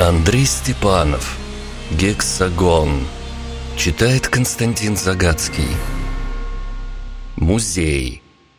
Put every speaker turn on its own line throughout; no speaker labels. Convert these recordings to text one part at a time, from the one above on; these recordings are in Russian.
Андрей Степанов. Гексагон. Читает Константин Загадский. Музей.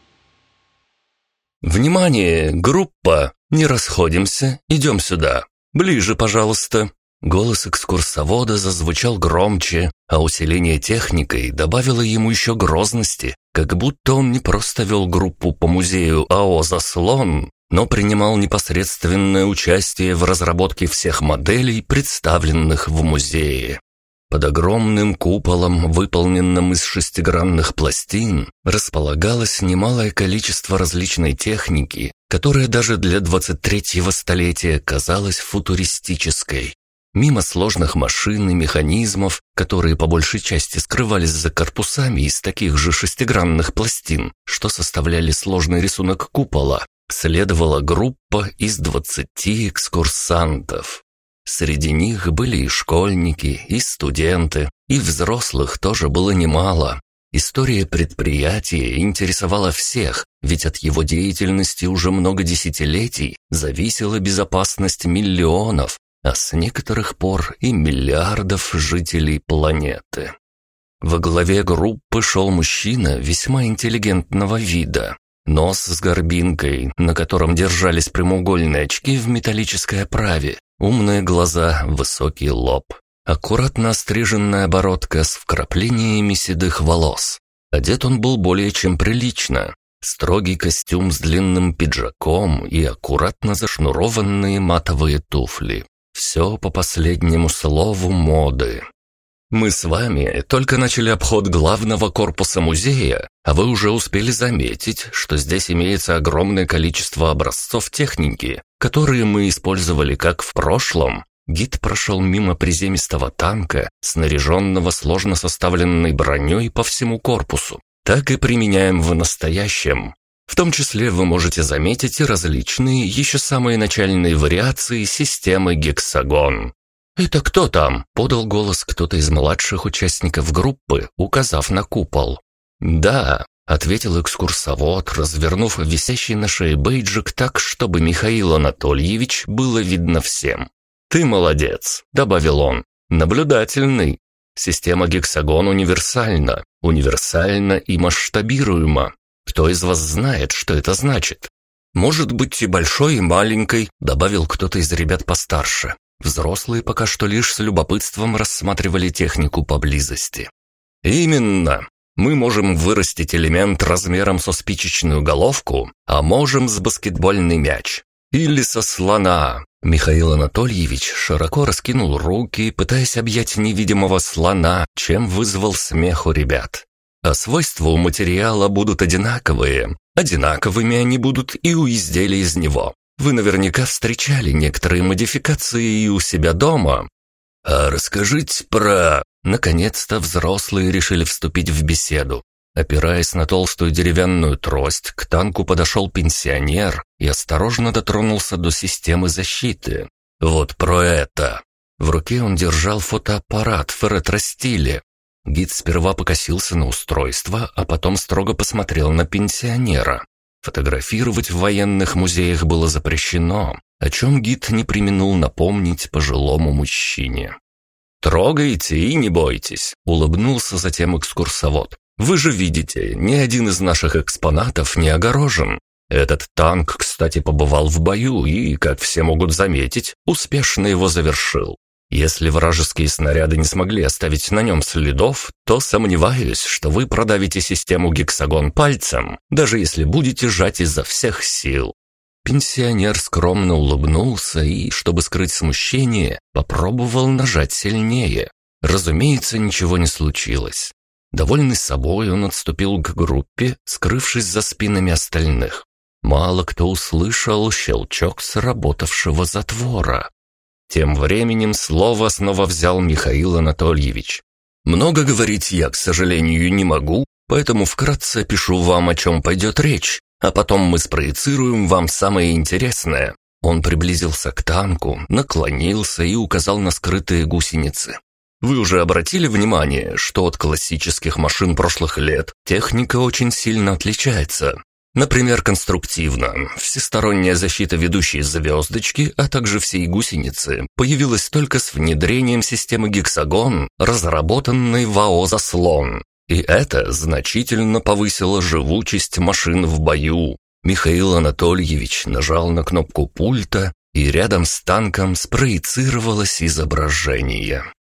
Внимание, группа! Не расходимся, идем сюда. Ближе, пожалуйста. Голос экскурсовода зазвучал громче, а усиление техникой добавило ему еще грозности, как будто он не просто вел группу по музею АО «Заслон», но принимал непосредственное участие в разработке всех моделей, представленных в музее. Под огромным куполом, выполненным из шестигранных пластин, располагалось немалое количество различной техники, которая даже для 23-го столетия казалась футуристической. Мимо сложных машин и механизмов, которые по большей части скрывались за корпусами из таких же шестигранных пластин, что составляли сложный рисунок купола, следовала группа из 20 экскурсантов. Среди них были и школьники, и студенты, и взрослых тоже было немало. История предприятия интересовала всех, ведь от его деятельности уже много десятилетий зависела безопасность миллионов, а с некоторых пор и миллиардов жителей планеты. Во главе группы шел мужчина весьма интеллигентного вида. Нос с горбинкой, на котором держались прямоугольные очки в металлической оправе, умные глаза, высокий лоб, аккуратно остриженная бородка с вкраплениями седых волос. Одет он был более чем прилично. Строгий костюм с длинным пиджаком и аккуратно зашнурованные матовые туфли. Все по последнему слову моды. Мы с вами только начали обход главного корпуса музея, а вы уже успели заметить, что здесь имеется огромное количество образцов техники, которые мы использовали как в прошлом. Гид прошел мимо приземистого танка, снаряженного сложно составленной броней по всему корпусу, так и применяем в настоящем. В том числе вы можете заметить и различные, еще самые начальные вариации системы «Гексагон». «Это кто там?» – подал голос кто-то из младших участников группы, указав на купол. «Да», – ответил экскурсовод, развернув висящий на шее бейджик так, чтобы Михаил Анатольевич было видно всем. «Ты молодец», – добавил он, – «наблюдательный. Система «Гексагон» универсальна и масштабируема. Кто из вас знает, что это значит?» «Может быть и большой, и маленькой», – добавил кто-то из ребят постарше. Взрослые пока что лишь с любопытством рассматривали технику поблизости. «Именно. Мы можем вырастить элемент размером со спичечную головку, а можем с баскетбольный мяч. Или со слона». Михаил Анатольевич широко раскинул руки, пытаясь объять невидимого слона, чем вызвал смех у ребят. А свойства у материала будут одинаковые. Одинаковыми они будут и у изделий из него. Вы наверняка встречали некоторые модификации и у себя дома. А расскажите про... Наконец-то взрослые решили вступить в беседу. Опираясь на толстую деревянную трость, к танку подошел пенсионер и осторожно дотронулся до системы защиты. Вот про это. В руке он держал фотоаппарат в ретро-стиле. Гид сперва покосился на устройство, а потом строго посмотрел на пенсионера. Фотографировать в военных музеях было запрещено, о чем гид не преминул напомнить пожилому мужчине. «Трогайте и не бойтесь», — улыбнулся затем экскурсовод. «Вы же видите, ни один из наших экспонатов не огорожен. Этот танк, кстати, побывал в бою и, как все могут заметить, успешно его завершил. Если вражеские снаряды не смогли оставить на нем следов, то сомневаюсь, что вы продавите систему «Гексагон» пальцем, даже если будете жать изо всех сил». Пенсионер скромно улыбнулся и, чтобы скрыть смущение, попробовал нажать сильнее. Разумеется, ничего не случилось. Довольный собой, он отступил к группе, скрывшись за спинами остальных. Мало кто услышал щелчок сработавшего затвора. Тем временем слово снова взял Михаил Анатольевич. «Много говорить я, к сожалению, не могу, поэтому вкратце опишу вам, о чем пойдет речь, а потом мы спроецируем вам самое интересное». Он приблизился к танку, наклонился и указал на скрытые гусеницы. «Вы уже обратили внимание, что от классических машин прошлых лет техника очень сильно отличается? Например, конструктивно. Всесторонняя защита ведущей звездочки, а также всей гусеницы, появилась только с внедрением системы «Гексагон», разработанной в АО «Заслон». И это значительно повысило живучесть машин в бою. Михаил Анатольевич нажал на кнопку пульта, и рядом с танком спроецировалось изображение.